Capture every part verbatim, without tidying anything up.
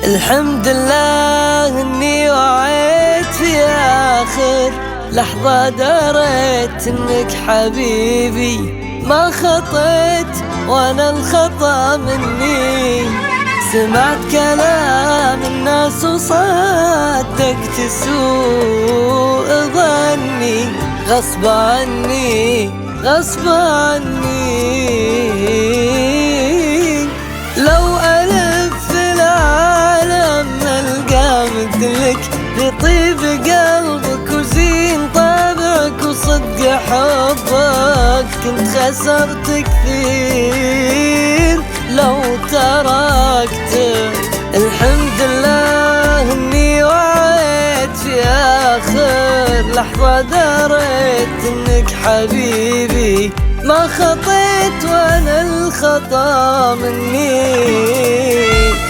الحمد لله اني وعيت في اخر لحظة، دريت انك حبيبي ما خطيت وانا الخطا مني. سمعت كلام الناس وصدقت سوء ظني، غصب عني غصب عني. لو ألف في العالم ألقى مثلك بطيب قلبك وزين طبعك وصدق حبك، كنت خسرت كثير لو تركتك. الحمد لله اني وعيت في اخر لحظة، دريت انك حبيبي ما خطيت وانا الخطا مني.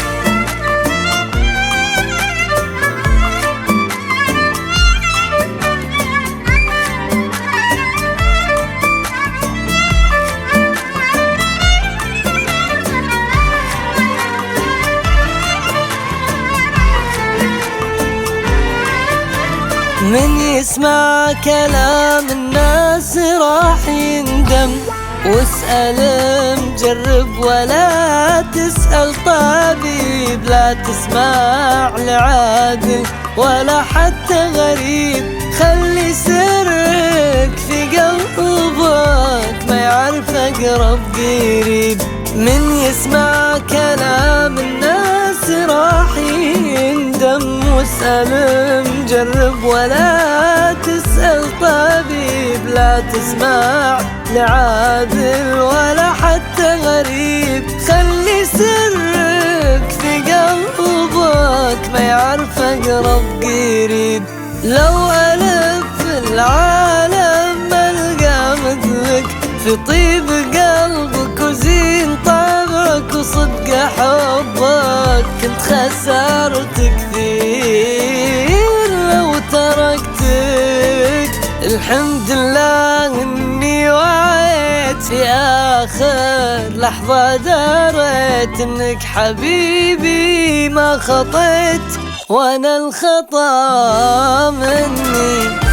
من يسمع كلام الناس راح يندم، واسأل مجرب ولا تسأل طبيب، لا تسمع لعادل ولا حتى غريب. خلي سرك في قلبك ما يعرف أقرب قريب. من يسمع كلام الناس راح يندم، واسأل مجرب ولا تسأل طبيب، لا تسمع لعادل ولا حتى غريب. خلي سرك في قلبك ما يعرف أقرب قريب. لو ألف العالم ألقى مثلك في طيب قلبك وزين طبعك وصدق حبك، كنت خسرت كثير لو تركتك. الحمد لله اني وعيت في اخر لحظة، دريت انك حبيبي ما خطيت وانا الخطا مني.